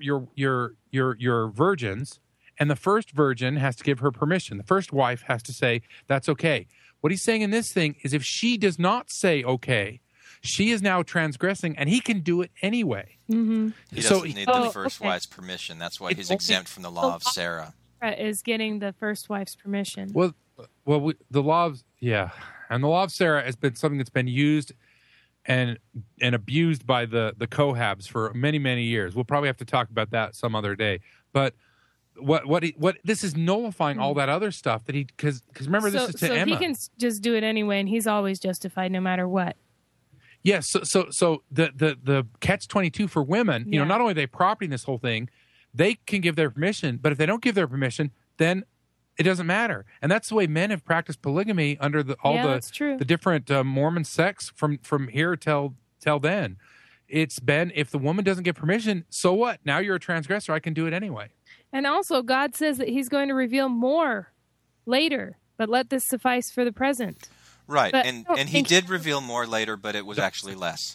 virgins, and the first virgin has to give her permission. The first wife has to say, that's okay. What he's saying in this thing is if she does not say okay, she is now transgressing, and he can do it anyway. Mm-hmm. He doesn't need the first wife's permission. That's why he's exempt from the law of Sarah. Is getting the first wife's permission. Well, the law of, and the law of Sarah has been something that's been used and abused by the Kohabs for many, many years. We'll probably have to talk about that some other day. But what this is nullifying all that other stuff that because remember, this is to Emma. So he can just do it anyway, and he's always justified no matter what. Yes. So the catch-22 for women, not only are they property in this whole thing, they can give their permission, but if they don't give their permission, then it doesn't matter. And that's the way men have practiced polygamy under the different Mormon sects from here till then. It's been, if the woman doesn't give permission, so what? Now you're a transgressor. I can do it anyway. And also, God says that he's going to reveal more later, but let this suffice for the present. Right, and he did reveal more later, but it was actually less.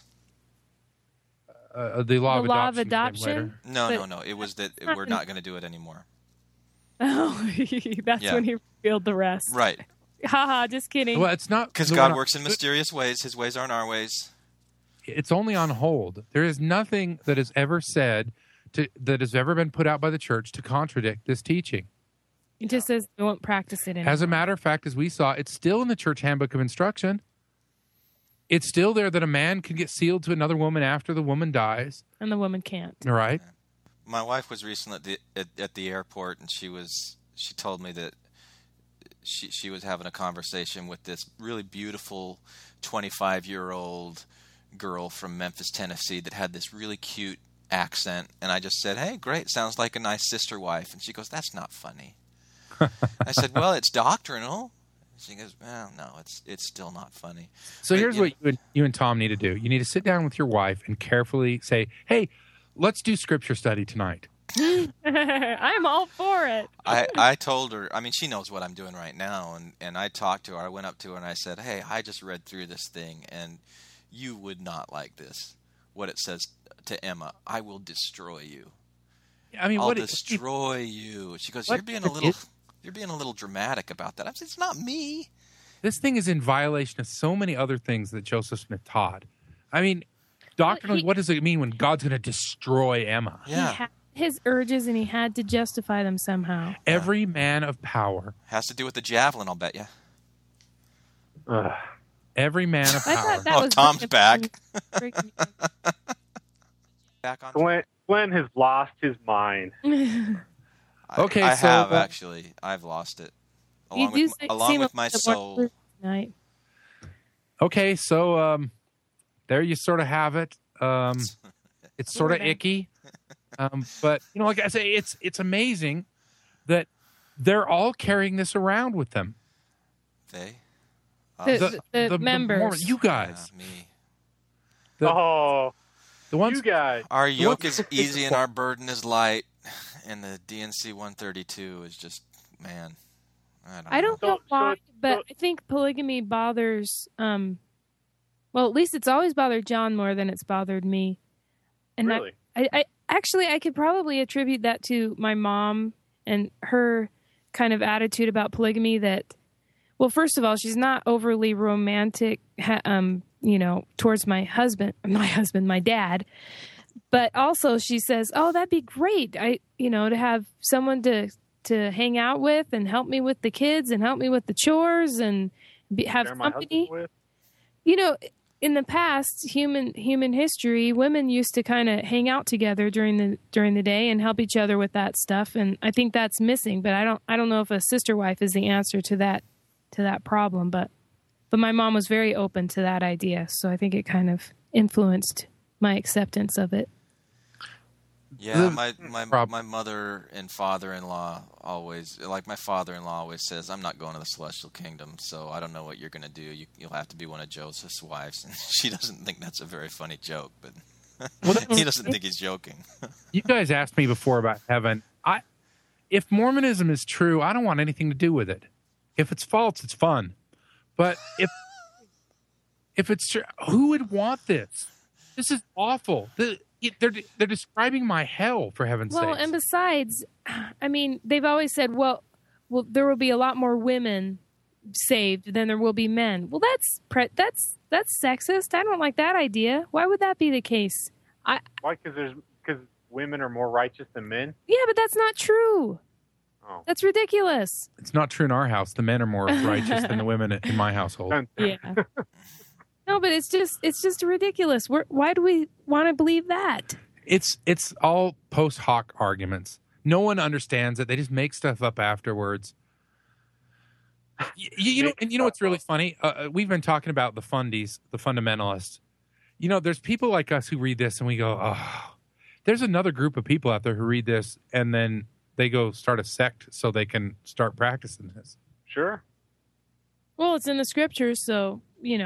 The law of adoption? No. It was that we're not going to do it anymore. Oh, that's when he revealed the rest. Right. Haha, just kidding. Well, it's not. Because God works in mysterious ways. His ways aren't our ways. It's only on hold. There is nothing that is ever said that has ever been put out by the church to contradict this teaching. It just says they won't practice it anymore. As a matter of fact, as we saw, it's still in the church handbook of instruction. It's still there that a man can get sealed to another woman after the woman dies. And the woman can't. All right. My wife was recently at the airport, and she told me that she was having a conversation with this really beautiful 25-year-old girl from Memphis, Tennessee that had this really cute accent, and I just said, "Hey, great, sounds like a nice sister wife." And she goes, "That's not funny." I said, "Well, it's doctrinal." She goes, "Well, no, it's still not funny." So here's what you and Tom need to do. You need to sit down with your wife and carefully say, "Hey, let's do scripture study tonight." I'm all for it. I told her, I mean, she knows what I'm doing right now, and I talked to her. I went up to her and I said, "Hey, I just read through this thing, and you would not like this. What it says to Emma, I will destroy you. I mean, I'll destroy you." She goes, "You're being a little dramatic about that." I said, "It's not me." This thing is in violation of so many other things that Joseph Smith taught. I mean, doctrinally, what does it mean when God's going to destroy Emma? Yeah. He had his urges, and he had to justify them somehow. Every man of power has to do with the javelin, I'll bet you. Every man of power. Tom's back. Glenn has lost his mind. Okay, I so, have actually. I've lost it along with my soul. Tonight. Okay, so there you sort of have it. It's sort of icky, but like I say, it's amazing that they're all carrying this around with them. They, the members, you guys, me. The ones, you guys. Our yoke is easy and our burden is light, and the DNC 132 is just, man. I don't know why, but I think polygamy bothers. Well, at least it's always bothered John more than it's bothered me. And really, I could probably attribute that to my mom and her kind of attitude about polygamy. That, well, first of all, she's not overly romantic, towards my dad. But also, she says, "Oh, that'd be great. To have someone to hang out with and help me with the kids and help me with the chores and have company." In the past, human history, women used to kind of hang out together during the day and help each other with that stuff, and I think that's missing. But I don't know if a sister wife is the answer to that problem. But my mom was very open to that idea, so I think it kind of influenced my acceptance of it. Yeah, my mother and father-in-law always, like my father-in-law always says, "I'm not going to the celestial kingdom, so I don't know what you're going to do. You'll have to be one of Joseph's wives." And she doesn't think that's a very funny joke, but he doesn't think he's joking. You guys asked me before about heaven. If Mormonism is true, I don't want anything to do with it. If it's false, it's fun. But if it's true, who would want this? This is awful. They're describing my hell, for heaven's sake. Well, and besides, I mean, they've always said, well, there will be a lot more women saved than there will be men. Well, that's sexist. I don't like that idea. Why would that be the case? Why? Because women are more righteous than men? Yeah, but that's not true. Oh. That's ridiculous. It's not true in our house. The men are more righteous than the women in my household. Yeah. No, but it's just ridiculous. Why do we want to believe that? It's all post hoc arguments. No one understands it. They just make stuff up afterwards. You know what's really funny? We've been talking about the fundies, the fundamentalists. There's people like us who read this and we go, oh. There's another group of people out there who read this and then they go start a sect so they can start practicing this. Sure. Well, it's in the scriptures, so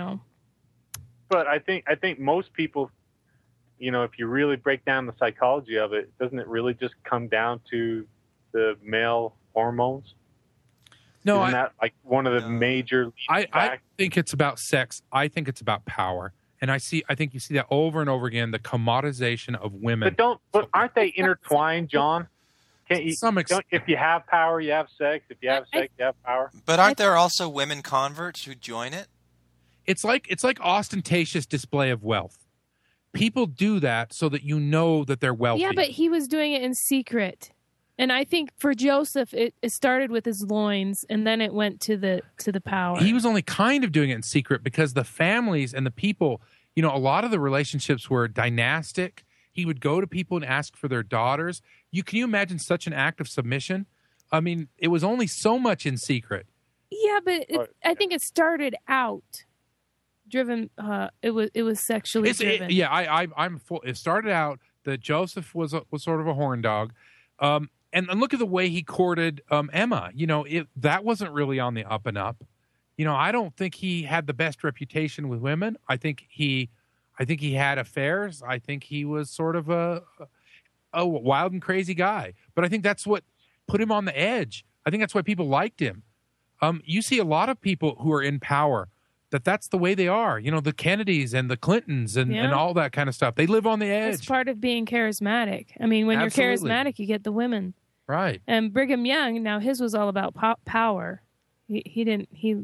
But I think most people, if you really break down the psychology of it, doesn't it really just come down to the male hormones? No, Isn't that like one of the major? I think it's about sex. I think it's about power, and I think you see that over and over again. The commodization of women. But aren't they intertwined, John? Can't you? If you have power, you have sex. If you have sex, you have power. But aren't there also women converts who join it? It's like ostentatious display of wealth. People do that so that that they're wealthy. Yeah, but he was doing it in secret. And I think for Joseph, it started with his loins, and then it went to the power. He was only kind of doing it in secret because the families and the people, a lot of the relationships were dynastic. He would go to people and ask for their daughters. Can you imagine such an act of submission? I mean, it was only so much in secret. Yeah, but I think it started out driven. It was sexually driven. I'm full. It started out that Joseph was sort of a horn dog, and look at the way he courted Emma. That wasn't really on the up and up. I don't think he had the best reputation with women. I think he had affairs. I think he was sort of a wild and crazy guy. But I think that's what put him on the edge. I think that's why people liked him. You see a lot of people who are in power that's the way they are. The Kennedys and the Clintons and all that kind of stuff. They live on the edge. It's part of being charismatic. I mean, when Absolutely. You're charismatic, you get the women. Right. And Brigham Young, now his was all about power. He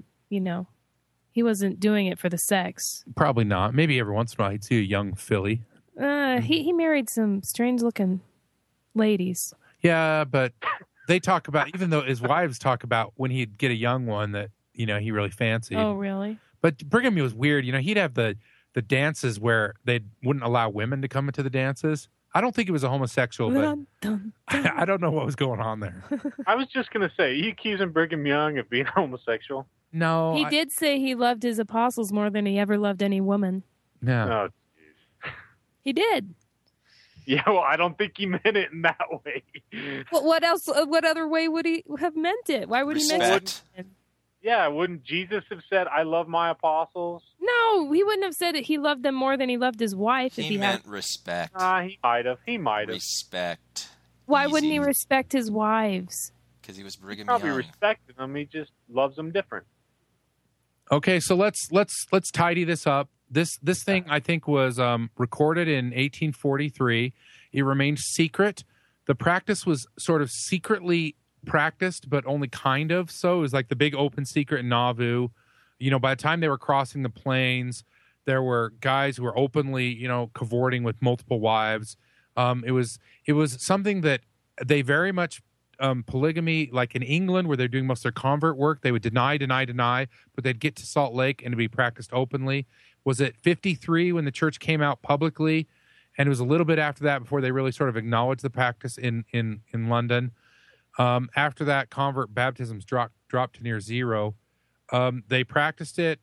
wasn't doing it for the sex. Probably not. Maybe every once in a while he'd see a young filly. He married some strange-looking ladies. Yeah, but they talk about, even though his wives talk about when he'd get a young one that, he really fancied. Oh, really? But Brigham was weird. He'd have the dances where they wouldn't allow women to come into the dances. I don't think he was a homosexual, but I don't know what was going on there. I was just going to say, he accusing Brigham Young of being homosexual. No. He did say he loved his apostles more than he ever loved any woman. No. Oh, he did. Yeah, well, I don't think he meant it in that way. Well, what else? What other way would he have meant it? Why would he mention it? Yeah, wouldn't Jesus have said, I love my apostles? No, he wouldn't have said that he loved them more than he loved his wife. He meant respect. He might have. Respect. Why Easy. wouldn't he respect his wives? Because he was Brigham Young. Probably respected them. He just loves them different. Okay, so let's tidy this up. This thing, I think, was recorded in 1843. It remained secret. The practice was sort of secretly practiced, but only kind of so. It was like the big open secret in Nauvoo. You know, by the time they were crossing the plains, there were guys who were openly, you know, cavorting with multiple wives. It was something that they very much polygamy, like in England, where they're doing most of their convert work, they would deny, but they'd get to Salt Lake and it'd be practiced openly. Was it 53 when the church came out publicly? And it was a little bit after that before they really sort of acknowledged the practice in London. After that, convert baptisms dropped to near zero. They practiced it.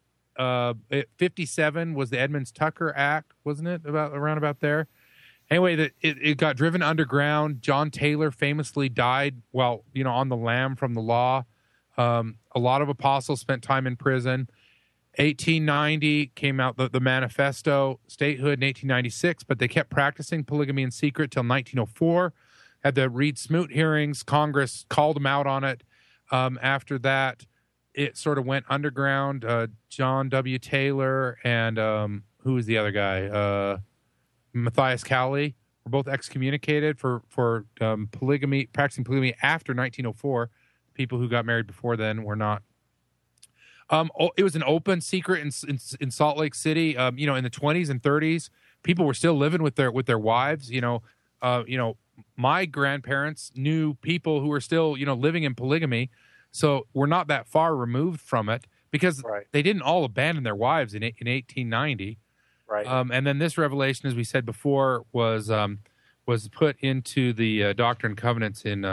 57 was the Edmunds-Tucker Act, wasn't it? Around about there. Anyway, it got driven underground. John Taylor famously died while, you know, on the lam from the law. A lot of apostles spent time in prison. 1890 came out the manifesto, statehood in 1896, but they kept practicing polygamy in secret till 1904. Had the Reed Smoot hearings. Congress called them out on it. After that, it sort of went underground. John W. Taylor and who was the other guy? Matthias Cowley were both excommunicated for polygamy, practicing polygamy after 1904. People who got married before then were not. It was an open secret in Salt Lake City. You know, in the 20s and 30s, people were still living with their wives. You know, my grandparents knew people who were still, you know, living in polygamy. So we're not that far removed from it because they didn't all abandon their wives in 1890. Right. And then this revelation, as we said before, was put into the Doctrine and Covenants in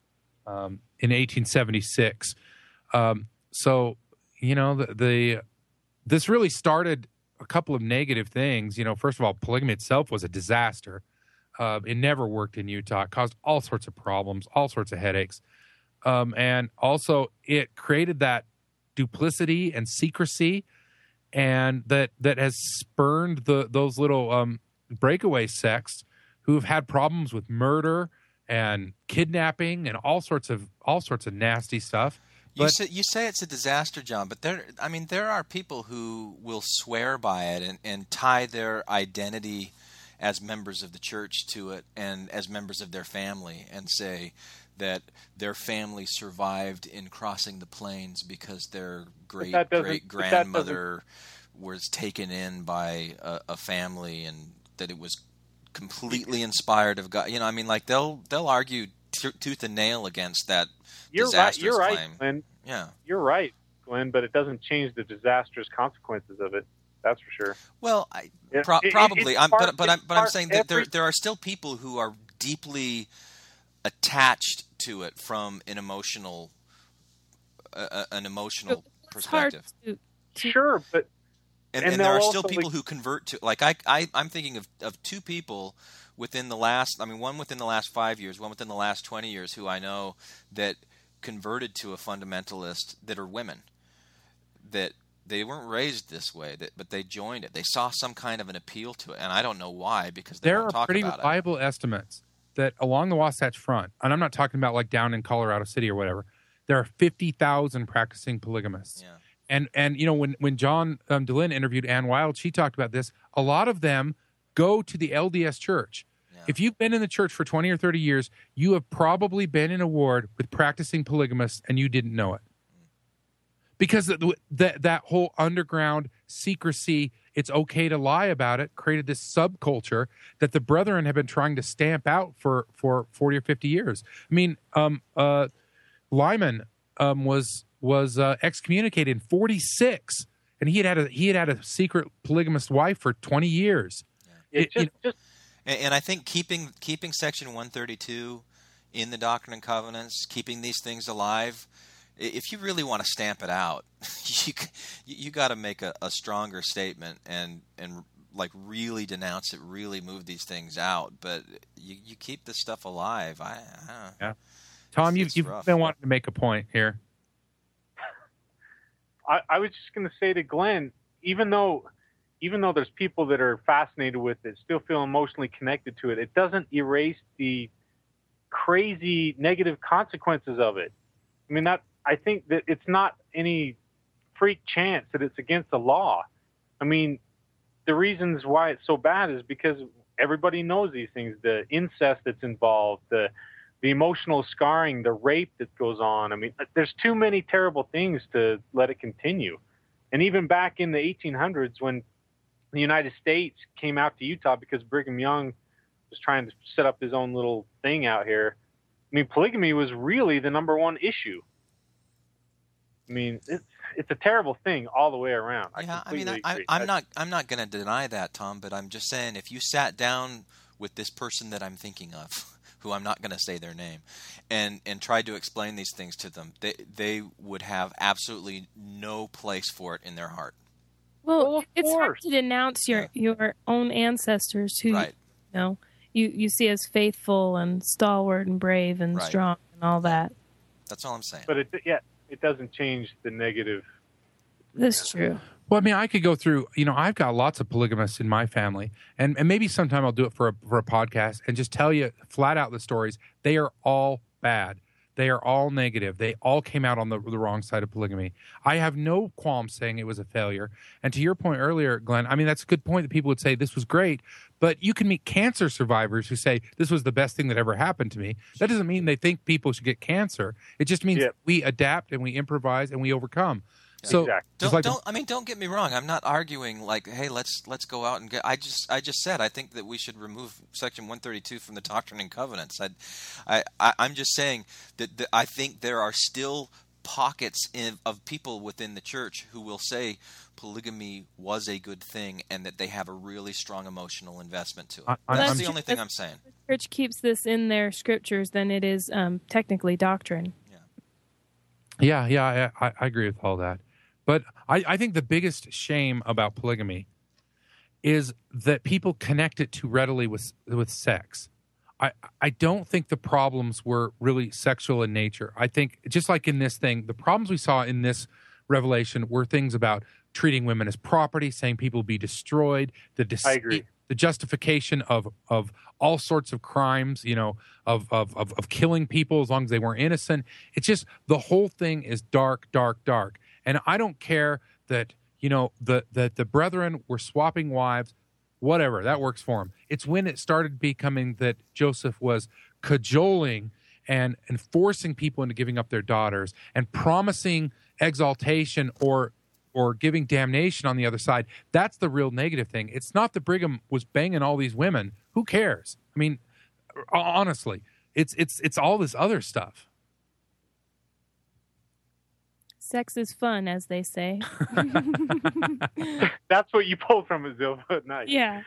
1876. So, you know, this really started a couple of negative things. You know, first of all, polygamy itself was a disaster. It never worked in Utah. It caused all sorts of problems, all sorts of headaches. And also it created that duplicity and secrecy, and that has spurned those little breakaway sects who have had problems with murder and kidnapping and all sorts of nasty stuff. You say it's a disaster, John, but there are people who will swear by it and tie their identity as members of the church to it and as members of their family, and say that their family survived in crossing the plains because their great-grandmother was taken in by a family, and that it was completely inspired of God. You know, I mean, like they'll argue tooth and nail against that disastrous claim. Right, Glenn. Yeah. You're right, Glenn, but it doesn't change the disastrous consequences of it. That's for sure. Well, probably. I'm saying that there are still people who are deeply attached to it from an emotional perspective. Sure, but and there are still people who convert to, like I'm thinking of two people within the last, one within the last 5 years, one within the last 20 years, who I know that converted to a fundamentalist, that are women, that they weren't raised this way, but they joined it. They saw some kind of an appeal to it, and I don't know why, because they won't talk about it. There are pretty reliable estimates that along the Wasatch Front, and I'm not talking about like down in Colorado City or whatever, there are 50,000 practicing polygamists. Yeah. And you know, when John DeLynn interviewed Ann Wild, she talked about this. A lot of them go to the LDS Church. Yeah. If you've been in the church for 20 or 30 years, you have probably been in a ward with practicing polygamists and you didn't know it. Because that whole underground secrecy, it's okay to lie about it, created this subculture that the Brethren have been trying to stamp out for 40 or 50 years. I mean, Lyman was excommunicated in 46, and he had had a secret polygamist wife for 20 years. Yeah. And I think keeping Section 132 in the Doctrine and Covenants, keeping these things alive, if you really want to stamp it out, you got to make a stronger statement and like really denounce it, really move these things out. But you keep this stuff alive. I don't know. Yeah. Tom, you've been wanting to make a point here. I was just going to say to Glenn, even though there's people that are fascinated with it, still feel emotionally connected to it, it doesn't erase the crazy negative consequences of it. I mean, I think that it's not any freak chance that it's against the law. I mean, the reasons why it's so bad is because everybody knows these things, the incest that's involved, the emotional scarring, the rape that goes on. I mean, there's too many terrible things to let it continue. And even back in the 1800s, when the United States came out to Utah because Brigham Young was trying to set up his own little thing out here, I mean, polygamy was really the number one issue. I mean, it's a terrible thing all the way around. I'm not going to deny that, Tom, but I'm just saying if you sat down with this person that I'm thinking of, who I'm not going to say their name, and tried to explain these things to them, they would have absolutely no place for it in their heart. Well, it's hard to denounce your own ancestors who you see as faithful and stalwart and brave and strong and all that. That's all I'm saying. But it doesn't change the negative. That's true. Well, I mean, I could go through, I've got lots of polygamists in my family, and maybe sometime I'll do it for a podcast and just tell you flat out the stories. They are all bad. They are all negative. They all came out on the wrong side of polygamy. I have no qualms saying it was a failure. And to your point earlier, Glenn, I mean, that's a good point that people would say this was great, but you can meet cancer survivors who say this was the best thing that ever happened to me. That doesn't mean they think people should get cancer. It just means we adapt and we improvise and we overcome. So exactly. Don't get me wrong. I'm not arguing like, hey, let's go out and get. I just said I think that we should remove Section 132 from the Doctrine and Covenants. I'm just saying that I think there are still pockets of people within the church who will say polygamy was a good thing and that they have a really strong emotional investment to it. That's the only thing I'm saying. If the church keeps this in their scriptures, then it is technically doctrine. Yeah, I agree with all that. But I think the biggest shame about polygamy is that people connect it too readily with sex. I don't think the problems were really sexual in nature. I think, just like in this thing, the problems we saw in this revelation were things about treating women as property, saying people be destroyed, I agree. The justification of all sorts of crimes, of killing people as long as they weren't innocent. It's just the whole thing is dark, dark, dark. And I don't care that, the brethren were swapping wives, whatever, that works for them. It's when it started becoming that Joseph was cajoling and forcing people into giving up their daughters and promising exaltation or giving damnation on the other side. That's the real negative thing. It's not that Brigham was banging all these women. Who cares? I mean, honestly, it's all this other stuff. Sex is fun, as they say. That's what you pulled from it, Zilpha. Nice. Yeah.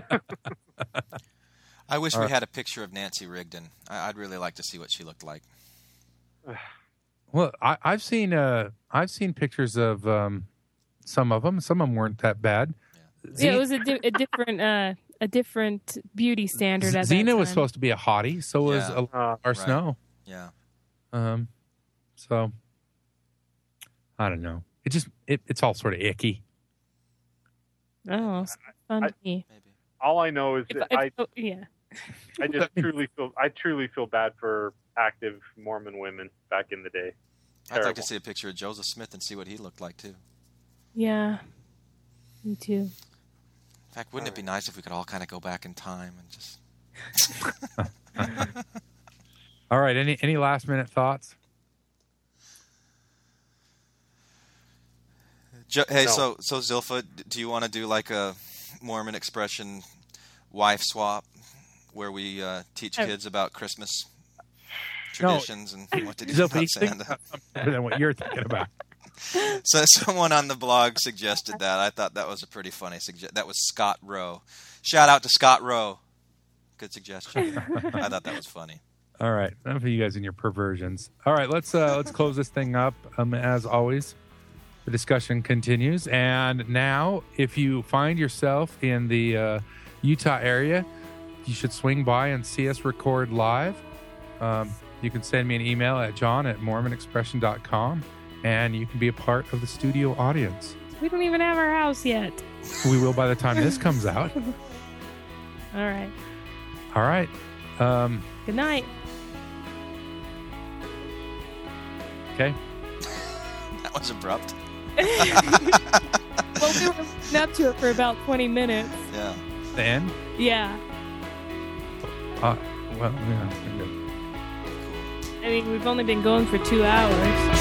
I wish we had a picture of Nancy Rigdon. I'd really like to see what she looked like. Well, I've seen pictures of some of them. Some of them weren't that bad. Yeah, it was a different beauty standard at that time. Xena was supposed to be a hottie. So was our Snow. Yeah. So I don't know. It's all sort of icky. Oh, fun to me. Maybe. All I know is that I just truly feel bad for active Mormon women back in the day. I'd like to see a picture of Joseph Smith and see what he looked like too. Yeah, me too. In fact, wouldn't it be nice if we could all kind of go back in time and just? All right. Any last minute thoughts? Hey, No. so Zilpha, do you want to do like a Mormon expression wife swap where we teach kids about Christmas traditions and what to do about Santa? Better than what you're thinking about. So someone on the blog suggested that. I thought that was a pretty funny suggestion. That was Scott Rowe. Shout out to Scott Rowe. Good suggestion. I thought that was funny. All right, enough of you guys and your perversions. All right, let's close this thing up. As always, the discussion continues. And now, if you find yourself in the Utah area, you should swing by and see us record live. You can send me an email at john@mormonexpression.com, and you can be a part of the studio audience. We don't even have our house yet. We will by the time this comes out. All right. All right. Good night. Okay. That was abrupt. Well, we were leading up to it for about 20 minutes. Yeah. The end? Yeah. Well, yeah. I mean, we've only been going for 2 hours.